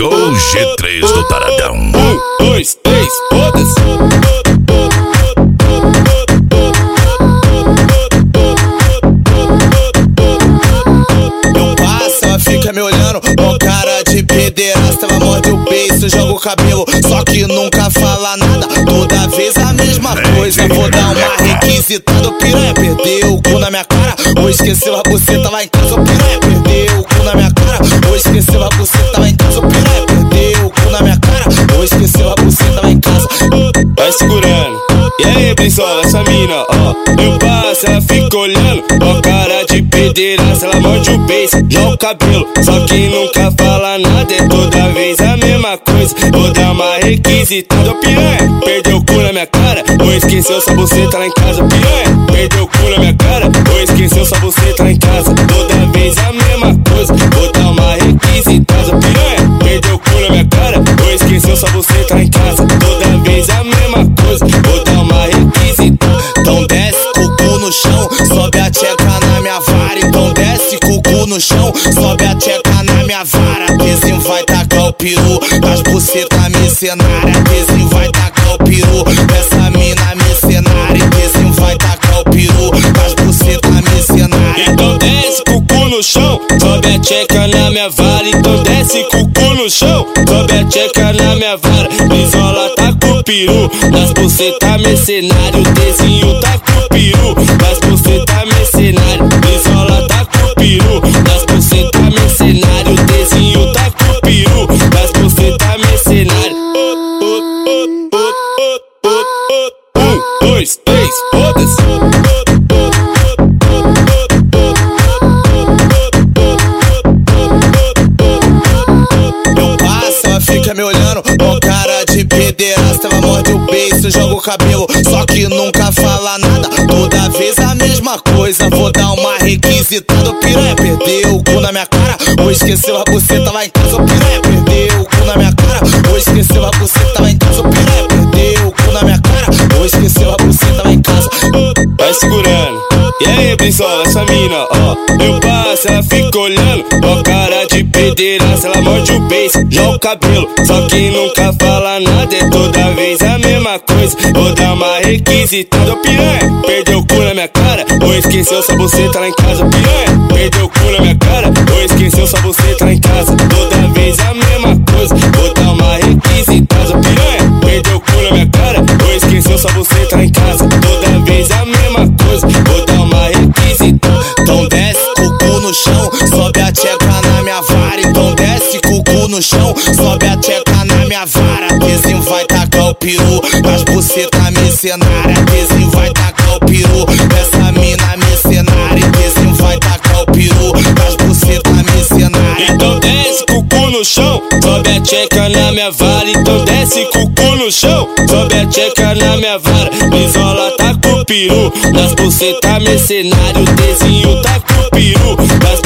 Chegou o G3 do Taradão. 1, 2, 3, foda-se. Eu passo, ela fica me olhando com cara de pederasta. Ela morde o beiço, joga o cabelo, só que nunca fala nada. Toda vez a mesma coisa. Vou dar uma requisitada. O piranha perdeu o cu na minha cara, ou esqueceu a buceta lá em casa. O piranha perdeu o cu na minha cara, ou esqueceu a buceta lá em casa. O piranha perdeu o cu na minha cara, ou esqueceu a buceta lá em casa. Vai segurando. E aí, Brizola, essa mina, ó. Eu passo, ela fica olhando com cara de pederasta. Ela morde o beiço, joga o cabelo, só que nunca fala nada. É toda vez a mesma coisa. Vou dar uma requisitada. O piranha perdeu o cu na minha cara, ou esqueceu sua buceta lá em casa. O piranha perdeu o cu na minha cara, ou esqueceu sua buceta lá em casa. Toda vez a mesma coisa. Vou dar uma requisitada. O piranha perdeu o cu na minha cara, ou esqueceu sua buceta lá em casa. Toda vez a mesma coisa. Vou dar uma requisitada. Então desce com o cu no chão, sobe a tcheca na minha vara. Então desce com o cu no chão, sobe a tcheca na minha vara. Desenho vai tacar o peru das buceta mercenária. Desenho vai tacar o peru dessa mina mercenária. Desenho vai tacar o peru das buceta mercenária. Então desce com o cu no chão, sobe a tcheca na minha vara. Então desce com o cu no chão, sobe a tcheca na minha vara. Brizola tá com o peru das buceta mercenária. O desenho tá com o peru das buceta mercenária. Brizola tá com o peru das buceta mercenária. O desenho tá com o peru das buceta mercenária. 1, 2, 3, foda-se. Eu passo, ela fica me olhando com cara de pederasta. Ela morde o beiço, joga o cabelo, só que nunca fala nada. Toda vez a mesma coisa. Vou dar uma requisitada. O piranha perdeu o cu na minha cara, ou esqueceu a buceta lá em casa. O piranha perdeu o cu na minha cara, ou esqueceu a buceta lá em casa. O piranha perdeu o cu na minha cara, ou esqueceu a buceta lá em casa. Vai segurando. E aí, Brizola, essa mina, ó. Eu passo, ela fica olhando com cara de pederasta. Ela morde o beiço, joga o cabelo, só que nunca fala nada. É toda vez a mesma coisa. Vou dar uma requisitada. O piranha perdeu o cu na minha cara, ou esqueceu sua buceta lá em casa. O piranha perdeu o cu na minha cara, ou esqueceu sua buceta lá em casa. Toda vez a mesma coisa. Vou dar uma requisitada. O piranha perdeu o cu na minha cara, ou esqueceu sua buceta lá em casa. Toda vez a mesma coisa. Vou dar uma requisitada. Então desce com o cu no chão, sobe a tcheca na minha vara. Então desce com o cu no chão, sobe a tcheca na minha vara. Desenho vai tacar o peru das buceta mercenária. Desenho vai tacar o peru dessa mina mercenária. Desenho vai tacar o peru das buceta mercenária. Então desce com o cu no chão, sobe a tcheca na minha vara. Então desce com o cu no chão, sobe a tcheca na minha vara. Brizola tá com o peru das buceta mercenária. O desenho tá com o peru das